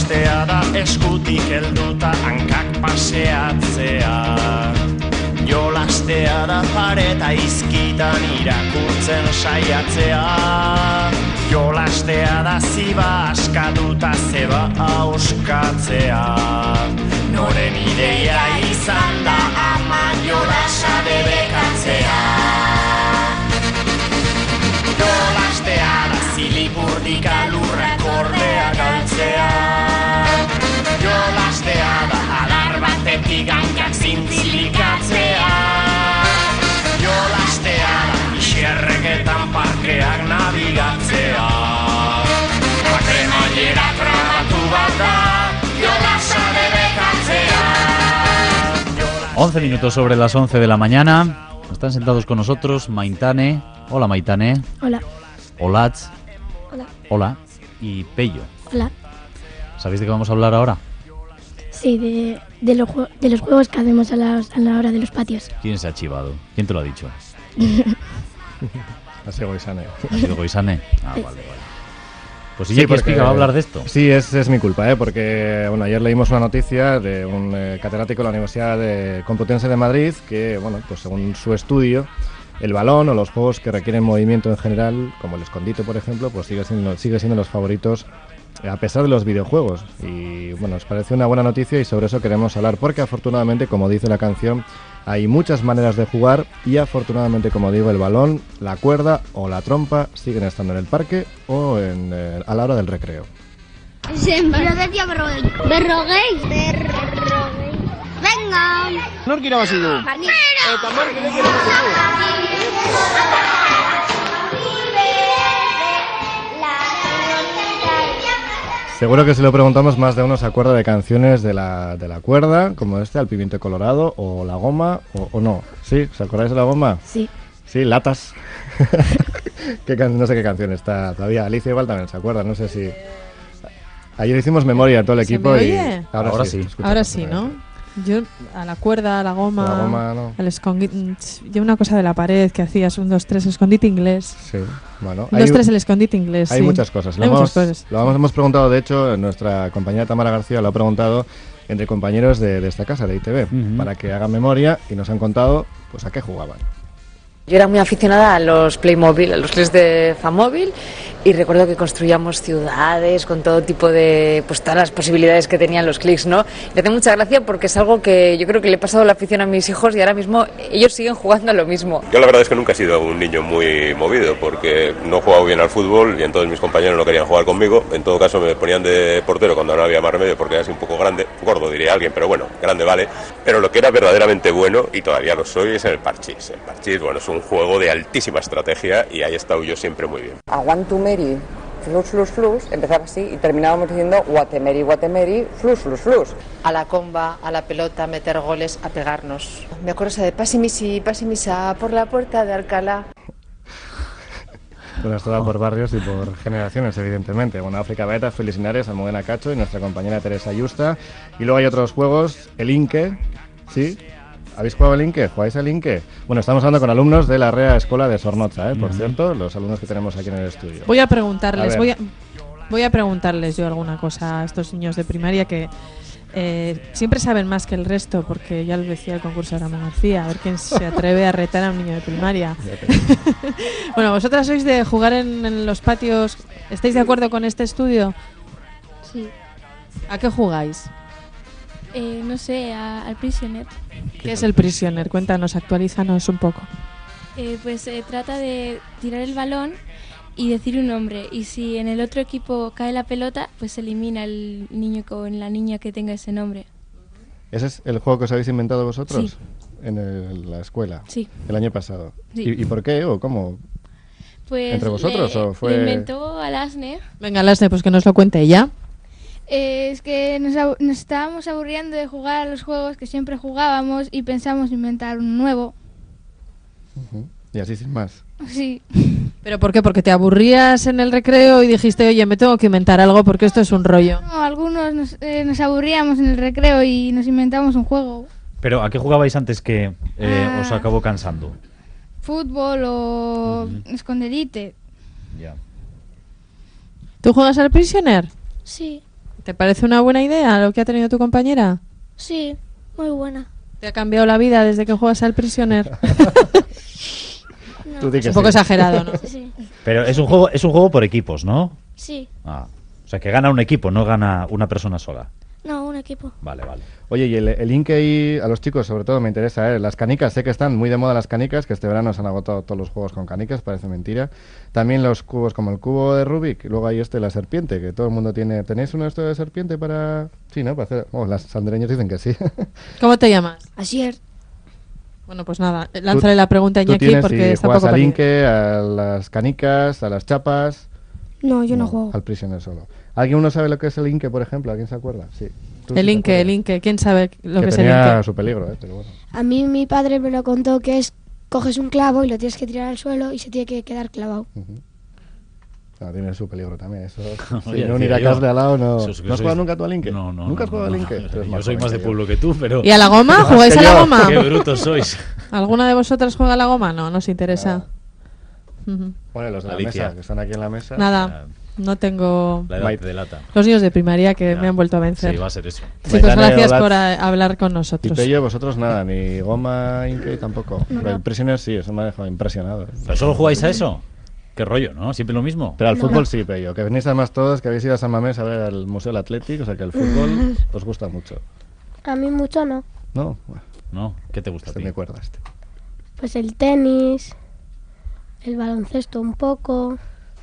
Jolastea da eskutik helduta hankak paseatzea. Jolastea da pareta izkitan irakurtzen saiatzea. Jolastea da ziba askatuta zeba auskatzea. Noren ideia izan da ama jolasa debekatzea. Jolastea da zilipurdik alurrak ordea galtzea. Jolastea da adar batetik hankak zintzilikatzea. Jolastea da ixerreketan parkeak nabigatzea. Makremailera trabatu bat da, jolasa debekatzea. 11 minutos sobre las 11 de la mañana. Están sentados con nosotros Maitane. Hola Maitane. Hola. Olatz. Hola. Hola. Y Pello. Hola. ¿Sabéis de qué vamos a hablar ahora? Sí, de los juegos que hacemos a la hora de los patios. ¿Quién se ha chivado? ¿Quién te lo ha dicho? Ha sido Goisane. ¿Ha sido Goisane? Ah, vale, vale. Pues sí, Sí, que porque- explica, va a hablar de esto. Sí, es mi culpa, porque bueno, ayer leímos una noticia de un catedrático de la Universidad Complutense de Madrid que, bueno, pues según su estudio, el balón o los juegos que requieren movimiento en general, como el escondite, por ejemplo, pues sigue siendo los favoritos a pesar de los videojuegos. Y bueno, os parece una buena noticia y sobre eso queremos hablar, porque afortunadamente, como dice la canción, hay muchas maneras de jugar y afortunadamente, como digo, el balón, la cuerda o la trompa siguen estando en el parque o a la hora del recreo. Lo decía berrogueis. Venga. Nork irabazi du. Eta nork irabazi Seguro que si lo preguntamos, más de uno se acuerda de canciones de la cuerda, como Al pimiento colorado, o La goma, o no. ¿Sí? ¿Os acordáis de La goma? Sí. Sí, Latas. No sé qué canción está todavía. Alicia igual también se acuerda, no sé si... Ayer hicimos memoria todo el ¿Se equipo me y... oye? Ahora sí. escucha Ahora sí, ¿no? perfectamente. Yo a la cuerda, a la goma, La goma, no. al escondite. Yo una cosa de la pared que hacías, 1, 2, 3, escondite inglés. Sí, bueno. 1, 2, 3, el escondite inglés. Hay sí. muchas cosas. Hay muchas cosas. Hemos preguntado, de hecho, nuestra compañera Tamara García lo ha preguntado entre compañeros de esta casa, de ITV, Ujú. para que hagan memoria y nos han contado pues a qué jugaban. Yo era muy aficionada a los Playmobil, a los clics de Famóvil, y recuerdo que construíamos ciudades con todo tipo de, pues todas las posibilidades que tenían los clics, ¿no? Me hace mucha gracia porque es algo que yo creo que le he pasado la afición a mis hijos y ahora mismo ellos siguen jugando a lo mismo. Yo la verdad es que nunca he sido un niño muy movido porque no he jugado bien al fútbol y entonces mis compañeros no querían jugar conmigo. En todo caso me ponían de portero cuando no había más remedio porque era así un poco grande, gordo diría alguien, pero bueno, grande vale. Pero lo que era verdaderamente bueno, y todavía lo soy, es el parchís. El parchís, bueno, es un juego de altísima estrategia y ahí he estado yo siempre muy bien. Aguantumeri, flus, flus, flus, empezaba así y terminábamos diciendo guatemeri, guatemeri, flus, flus, flus. A la comba, a la pelota, meter goles, a pegarnos. Me acuerdo esa de pasimisa por la puerta de Alcalá. Bueno, esto va por barrios y por generaciones, evidentemente. Bueno, África Beta, Félix Linares, Almudena Cacho y nuestra compañera Teresa Yusta. Y luego hay otros juegos, el Inque, ¿sí? ¿Habéis jugado al Inque? ¿Jugáis al Inque? Bueno, estamos hablando con alumnos de la Rea Escola de Sornoza, por cierto, los alumnos que tenemos aquí en el estudio. Voy a preguntarles, A ver. voy a preguntarles yo alguna cosa a estos niños de primaria que siempre saben más que el resto, porque ya lo decía el concurso de Ramón García, a ver quién se atreve a retar a un niño de primaria. Bueno, vosotras sois de jugar en los patios, ¿estáis de acuerdo con este estudio? Sí. ¿A qué jugáis? No sé, al Prisoner. ¿Qué es el Prisoner? Cuéntanos, actualízanos un poco. Pues se trata de tirar el balón y decir un nombre. Y si en el otro equipo cae la pelota, pues se elimina el niño con la niña que tenga ese nombre. ¿Ese es el juego que os habéis inventado vosotros? Sí. En la escuela. Sí. El año pasado. Sí. ¿Y por qué o cómo? Pues ¿Entre vosotros o fue...? lo inventó Alasne. Venga, Lasne, pues que nos lo cuente ella. Es que nos estábamos aburriendo de jugar a los juegos que siempre jugábamos y pensamos inventar uno nuevo. Y así sin más. Sí. ¿Pero por qué? ¿Porque te aburrías en el recreo y dijiste, oye, me tengo que inventar algo porque esto es un rollo? No, algunos nos aburríamos en el recreo y nos inventamos un juego. ¿Pero a qué jugabais antes que os acabó cansando? Fútbol o escondite. Ya. ¿Tú juegas al Prisoner? Sí. ¿Te parece una buena idea lo que ha tenido tu compañera? Sí, muy buena. ¿Te ha cambiado la vida desde que juegas al Prisoner? No. Es un poco exagerado, ¿no? Sí. Pero es un juego por equipos, ¿no? Sí. Ah, o sea, que gana un equipo, no gana una persona sola. No, un equipo. Vale. Oye, y el Inkey, a los chicos sobre todo me interesa, las canicas, sé que están muy de moda las canicas, que este verano se han agotado todos los juegos con canicas, parece mentira. También los cubos como el cubo de Rubik, luego hay la serpiente, que todo el mundo tiene. ¿Tenéis uno de serpiente para...? Sí, ¿no? Para hacer... las sandereños dicen que sí. ¿Cómo te llamas? Asier. Bueno, pues nada, lánzale la pregunta a Iñaki tienes, porque está juegas poco al perdido. Inkey, a las canicas, a las chapas... No, yo no juego. Al Prisoner solo. ¿Alguien uno sabe lo que es el Inkey, por ejemplo? ¿Alguien se acuerda? Sí. El Inkey, ¿quién sabe lo que es el Inkey? Inkey? Su peligro, pero bueno. A mí mi padre me lo contó que es, coges un clavo y lo tienes que tirar al suelo y se tiene que quedar clavado. No, tiene su peligro también, eso. Oye, Si no, ir a casa de al lado, no. Eso es que ¿No has sois- jugado nunca tú al Inkey? No. ¿Nunca has jugado al Inkey? Yo soy más de pueblo que tú, pero... ¿Y a la goma? ¿Jugáis a la goma? Qué brutos sois. ¿Alguna de vosotras juega a la goma? No, nos interesa. Bueno, los de la Alicia. mesa, que están aquí en la mesa. Nada, no tengo... La edad te delata. Los niños de primaria que me han vuelto a vencer. Sí, va a ser eso. Chicos, Maitane, gracias Olatz. por hablar con Y nosotros. Pello, vosotros nada, ni goma, Inkey tampoco. No. El Prisoner sí, eso me ha dejado impresionado. ¿Pero solo jugáis a eso? Qué rollo, ¿no? Siempre lo mismo. Pero al fútbol sí, Pello, que venís además todos, que habéis ido a San Mamés a ver al Museo del Atlético, o sea que el fútbol os gusta mucho. A mí mucho no. ¿No? Bueno, ¿No? ¿Qué te gusta a ti? me acuerda este. Pues el tenis, el baloncesto un poco.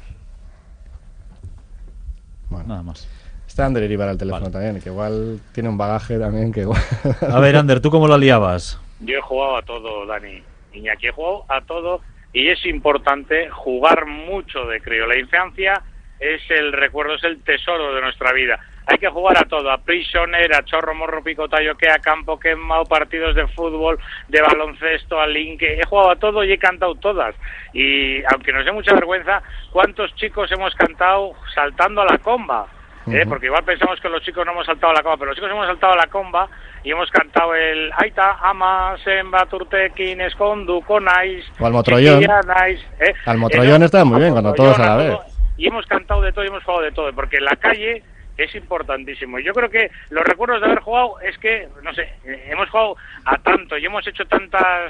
Bueno. Nada más. Está Ander Iribar al teléfono también, que igual tiene un bagaje también que igual... A ver, Ander, ¿tú cómo la liabas? Yo he jugado a todo, Dani. Iñaki, he jugado a todo y es importante jugar mucho de crío. La infancia es el recuerdo, es el tesoro de nuestra vida. Hay que jugar a todo, a Prisoner, a Chorro, Morro, Pico, Tayoque, a Campo Quemado, partidos de fútbol, de baloncesto, al Inkey. He jugado a todo y he cantado todas. Y aunque nos dé mucha vergüenza, ¿cuántos chicos hemos cantado saltando a la comba? Porque igual pensamos que los chicos no hemos saltado a la comba, pero los chicos hemos saltado a la comba y hemos cantado el Aita, Ama, Semba, Turtekin, Escondu, Conais, O al Motrollón. Al Motrollón está muy bien, cuando todos a la vez. Y hemos cantado de todo y hemos jugado de todo, porque en la calle es importantísimo. Y yo creo que los recuerdos de haber jugado es que, no sé, hemos jugado a tanto y hemos hecho tantas,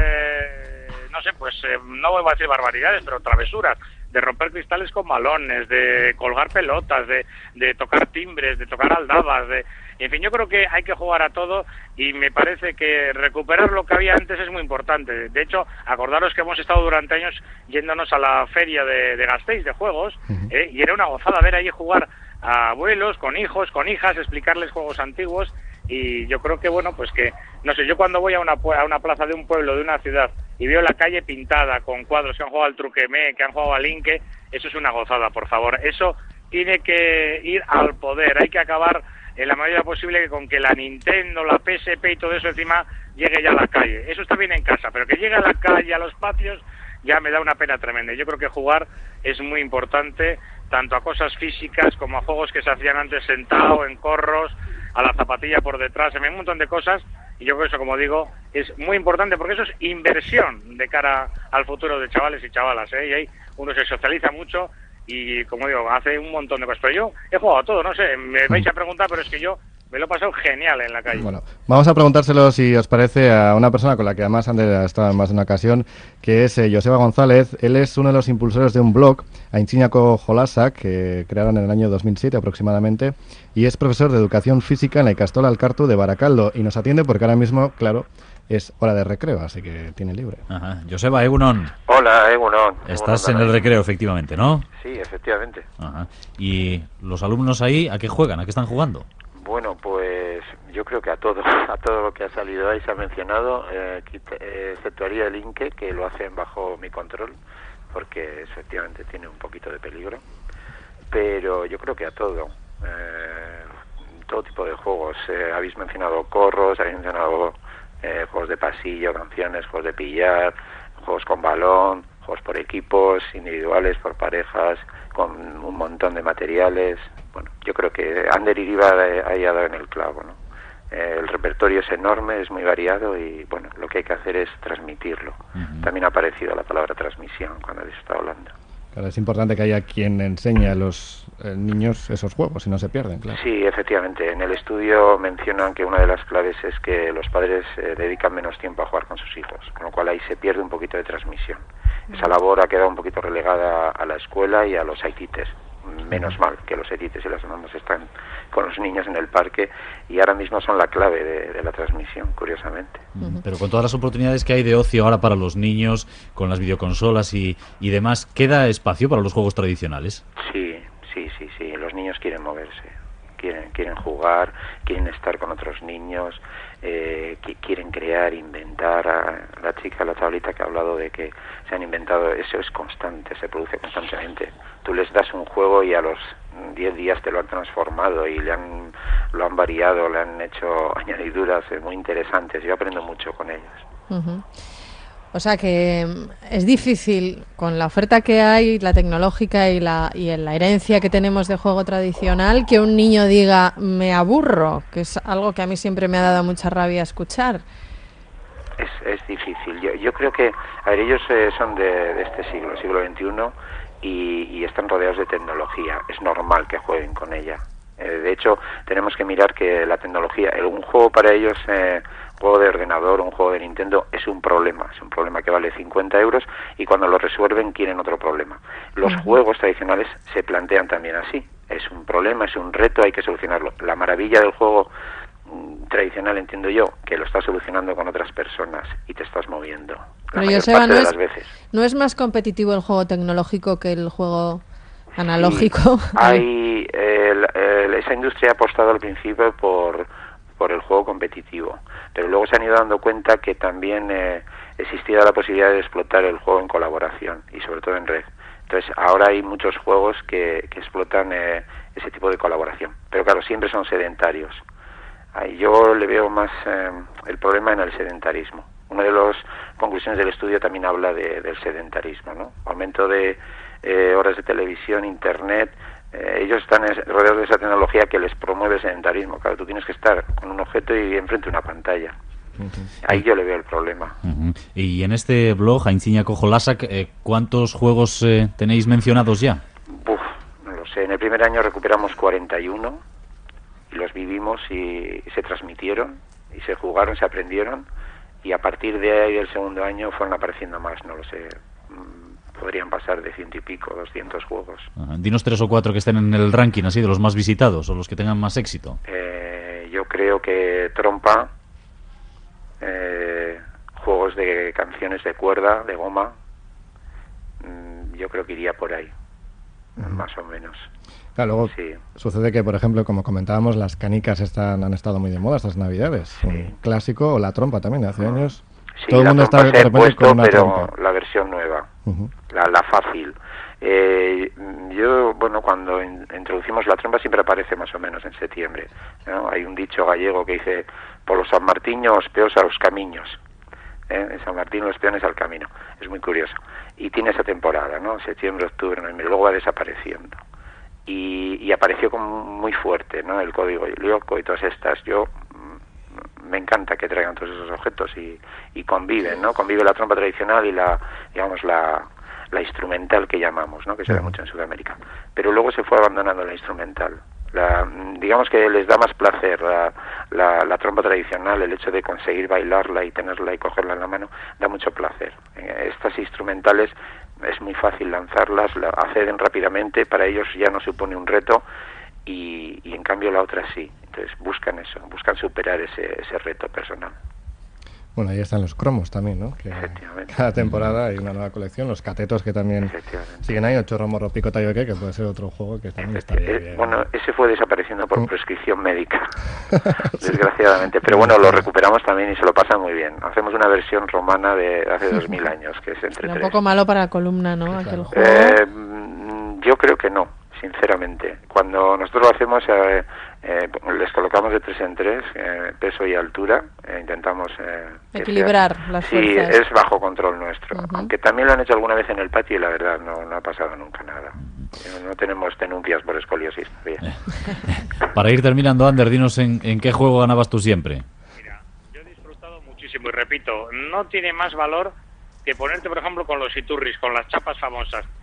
no sé, pues no voy a decir barbaridades, pero travesuras, de romper cristales con balones, de colgar pelotas, de tocar timbres, de tocar aldabas, en fin, yo creo que hay que jugar a todo y me parece que recuperar lo que había antes es muy importante. De hecho, acordaros que hemos estado durante años yéndonos a la feria de Gasteiz de juegos, y era una gozada ver ahí jugar a abuelos, con hijos, con hijas, explicarles juegos antiguos. Y yo creo que, bueno, pues que, no sé, yo cuando voy a una plaza de un pueblo, de una ciudad, y veo la calle pintada con cuadros que han jugado al truquemé, que han jugado al Inkey, eso es una gozada, por favor. Eso tiene que ir al poder. Hay que acabar en la medida posible con que la Nintendo, la PSP y todo eso encima llegue ya a la calle. Eso está bien en casa, pero que llegue a la calle, a los patios, ya me da una pena tremenda. Yo creo que jugar es muy importante, tanto a cosas físicas como a juegos que se hacían antes sentado, en corros, a la zapatilla por detrás, en fin, un montón de cosas. Y yo creo que eso, como digo, es muy importante porque eso es inversión de cara al futuro de chavales y chavalas, Y ahí uno se socializa mucho y, como digo, hace un montón de cosas. Pero yo he jugado a todo, no sé, me vais a preguntar, pero es que yo me lo he pasado genial en la calle. Bueno, vamos a preguntárselo, si os parece, a una persona con la que además Ander ha estado en más de una ocasión, que es Joseba González. Él es uno de los impulsores de un blog, Aintzinako Jolasa, que crearon en el año 2007 aproximadamente, y es profesor de Educación Física en la Ikastola Alkartu de Barakaldo, y nos atiende porque ahora mismo, claro, es hora de recreo, así que tiene libre. Ajá. Joseba, Egunon. Hola, Egunon. Estás en el recreo, efectivamente, ¿no? Sí, efectivamente. Ajá. ¿Y los alumnos ahí a qué juegan? ¿A qué están jugando? Bueno, pues yo creo que a todo lo que ha salido ahí se ha mencionado, exceptuaría el Inkey, que lo hacen bajo mi control, porque efectivamente tiene un poquito de peligro, pero yo creo que a todo tipo de juegos. Habéis mencionado corros, habéis mencionado juegos de pasillo, canciones, juegos de pillar, juegos con balón, juegos por equipos, individuales, por parejas, con un montón de materiales. Bueno, yo creo que Ander Iribar ha dado en el clavo, ¿no? El repertorio es enorme, es muy variado y, bueno, lo que hay que hacer es transmitirlo. También ha aparecido la palabra transmisión cuando habéis estado hablando. Claro, es importante que haya quien enseñe a los niños esos juegos y no se pierden, claro. Sí, efectivamente. En el estudio mencionan que una de las claves es que los padres dedican menos tiempo a jugar con sus hijos, con lo cual ahí se pierde un poquito de transmisión. Esa labor ha quedado un poquito relegada a la escuela y a los aitites. Menos mal que los aitites y las mamás están con los niños en el parque y ahora mismo son la clave de la transmisión, curiosamente. Pero con todas las oportunidades que hay de ocio ahora para los niños, con las videoconsolas y demás, ¿queda espacio para los juegos tradicionales? Sí. Los niños quieren moverse, quieren jugar, quieren estar con otros niños, quieren crear, inventar. La chavalita que ha hablado de que se han inventado, eso es constante, se produce constantemente. Tú les das un juego y a los 10 días te lo han transformado y lo han variado, le han hecho añadiduras muy interesantes. Yo aprendo mucho con ellos. O sea que es difícil, con la oferta que hay, la tecnológica y la herencia que tenemos de juego tradicional, que un niño diga, me aburro, que es algo que a mí siempre me ha dado mucha rabia escuchar. Es difícil. Yo creo que, a ver, ellos son de este siglo XXI, y están rodeados de tecnología. Es normal que jueguen con ella. De hecho, tenemos que mirar que la tecnología, un juego para ellos, juego de ordenador, un juego de Nintendo, es un problema que vale 50 euros y cuando lo resuelven quieren otro problema. Los juegos tradicionales se plantean también así, es un problema, es un reto, hay que solucionarlo. La maravilla del juego tradicional, entiendo yo, que lo estás solucionando con otras personas y te estás moviendo. Pero Joseba, ¿no es más competitivo el juego tecnológico que el juego analógico? Sí, hay esa industria ha apostado al principio por el juego competitivo, pero luego se han ido dando cuenta que también existía la posibilidad de explotar el juego en colaboración y sobre todo en red. Entonces ahora hay muchos juegos que explotan ese tipo de colaboración, pero claro, siempre son sedentarios. Yo le veo más el problema en el sedentarismo. Una de las conclusiones del estudio también habla del sedentarismo, ¿no? Aumento de horas de televisión, internet. Ellos están rodeados de esa tecnología que les promueve el sedentarismo. Claro, tú tienes que estar con un objeto y enfrente de una pantalla. Ahí yo le veo el problema. Y en este blog, Aintziñako Jolasak, ¿cuántos juegos tenéis mencionados ya? No lo sé. En el primer año recuperamos 41 y los vivimos y se transmitieron y se jugaron, se aprendieron y a partir de ahí del segundo año fueron apareciendo más, no lo sé. Podrían pasar de 100 y pico, 200 juegos. Dinos 3 o 4 que estén en el ranking, así, de los más visitados o los que tengan más éxito. Yo creo que trompa, juegos de canciones de cuerda, de goma, yo creo que iría por ahí, más o menos. Claro, luego sucede que, por ejemplo, como comentábamos, las canicas han estado muy de moda estas Navidades. Un clásico, o la trompa también, hace años. Sí, todo el mundo está de repente con una trompa. La versión nueva, la fácil. Yo, cuando introducimos la trompa siempre aparece más o menos en septiembre, ¿no? Hay un dicho gallego que dice, por los San Martín os peos a los camiños. En San Martín los peones al camino. Es muy curioso. Y tiene esa temporada, ¿no? Septiembre, octubre, noviembre, luego va desapareciendo. Y apareció como muy fuerte, ¿no? El código Lyoko y todas estas. Me encanta que traigan todos esos objetos y conviven, ¿no? Convive la trompa tradicional y la instrumental que llamamos, ¿no? Que se da mucho en Sudamérica. Pero luego se fue abandonando la instrumental. Digamos que les da más placer la trompa tradicional, el hecho de conseguir bailarla y tenerla y cogerla en la mano, da mucho placer. Estas instrumentales es muy fácil lanzarlas, acceden rápidamente, para ellos ya no supone un reto y en cambio la otra sí. Entonces buscan superar ese reto personal. Bueno, ahí están los cromos también, ¿no? Que cada temporada hay una nueva colección, los catetos que también siguen ahí, el chorro morro pico tayoque, que puede ser otro juego que también está bien. Bueno, ese fue desapareciendo por prescripción médica, desgraciadamente, pero bueno, lo recuperamos también y se lo pasa muy bien. Hacemos una versión romana de hace 2000 años, que es entre un poco malo para la columna, ¿no? Sí, aquel juego. Yo creo que no, sinceramente. Cuando nosotros lo hacemos, les colocamos de 3 en 3, peso y altura, intentamos equilibrar las fuerzas. Sí, es bajo control nuestro, aunque también lo han hecho alguna vez en el patio y la verdad no ha pasado nunca nada. No tenemos denuncias por escoliosis todavía. Para ir terminando, Ander, dinos en qué juego ganabas tú siempre. Mira, yo he disfrutado muchísimo y repito, no tiene más valor que ponerte, por ejemplo, con los iturris, con las chapas famosas.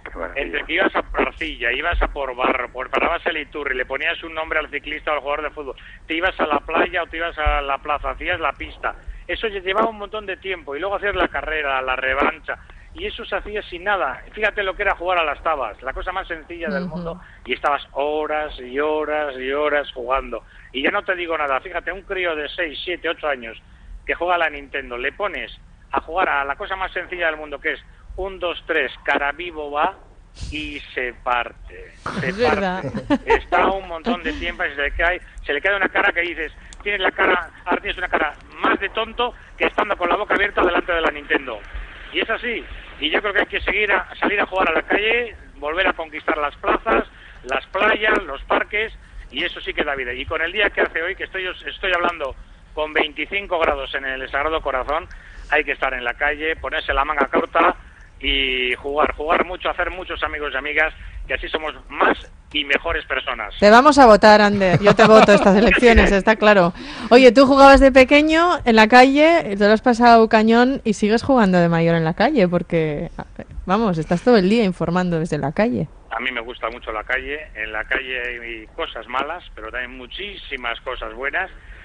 Entre que ibas a por arcilla, ibas a por barro, parabas el Iturri, le ponías un nombre al ciclista o al jugador de fútbol, te ibas a la playa o te ibas a la plaza, hacías la pista. Eso llevaba un montón de tiempo y luego hacías la carrera, la revancha. Y eso se hacía sin nada. Fíjate lo que era jugar a las tabas, la cosa más sencilla del mundo, y estabas horas y horas y horas jugando. Y ya no te digo nada, fíjate, un crío de 6, 7, 8 años que juega a la Nintendo, le pones a jugar a la cosa más sencilla del mundo, que es 1, 2, 3, cara vivo va, y se parte. Se parte. Está un montón de tiempo y se le queda una cara que dices, ahora tienes una cara más de tonto que estando con la boca abierta delante de la Nintendo. Y es así, y yo creo que hay que salir a jugar a la calle, volver a conquistar las plazas, las playas, los parques, y eso sí que da vida. Y con el día que hace hoy, que estoy hablando con 25 grados en el Sagrado Corazón, hay que estar en la calle, ponerse la manga corta y jugar mucho, hacer muchos amigos y amigas, que así somos más y mejores personas. Te vamos a votar, Ander. Yo te voto estas elecciones, está claro. Oye, tú jugabas de pequeño en la calle, te lo has pasado cañón y sigues jugando de mayor en la calle, porque, vamos, estás todo el día informando desde la calle. A mí me gusta mucho la calle. En la calle hay cosas malas, pero también muchísimas cosas buenas.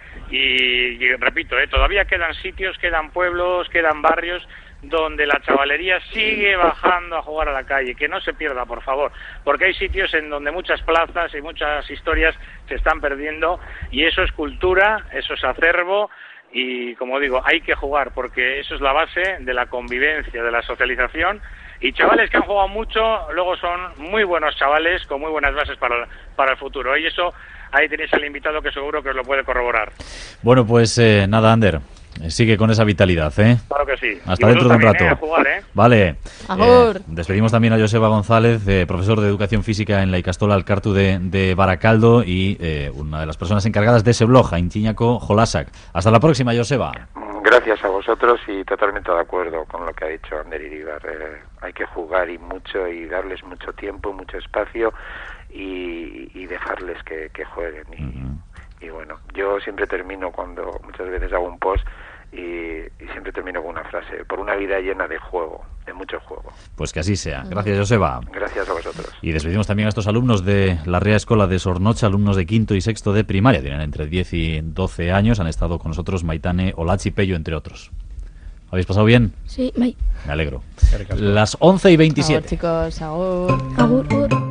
Y repito, todavía quedan sitios, quedan pueblos, quedan barrios donde la chavalería sigue bajando a jugar a la calle. Que no se pierda, por favor, porque hay sitios en donde muchas plazas y muchas historias se están perdiendo, y eso es cultura, eso es acervo, y como digo, hay que jugar, porque eso es la base de la convivencia, de la socialización. Y chavales que han jugado mucho luego son muy buenos chavales con muy buenas bases para el futuro, y eso ahí tenéis al invitado que seguro que os lo puede corroborar. Bueno, pues nada, Ander, sigue con esa vitalidad, ¿eh? Claro que sí. Hasta dentro de un rato. A jugar, ¿eh? Vale. Despedimos también a Joseba González, profesor de Educación Física en la Ikastola Alkartu de Baracaldo y una de las personas encargadas de ese blog, Aintzinako Jolasak. Hasta la próxima, Joseba. Gracias a vosotros y totalmente de acuerdo con lo que ha dicho Ander Iribar. Hay que jugar y mucho y darles mucho tiempo, mucho espacio y dejarles que jueguen. Y bueno, yo siempre termino cuando muchas veces hago un post y siempre termino con una frase: por una vida llena de juego, de mucho juego. Pues que así sea. Gracias, Joseba. Gracias a vosotros. Y despedimos también a estos alumnos de la Rea Escola de Sornocha, alumnos de quinto y sexto de primaria. Tienen entre 10 y 12 años. Han estado con nosotros Maitane, Olachi, Pello, entre otros. ¿Habéis pasado bien? Sí, me alegro. Las 11:27. Chicos, agur. Agur.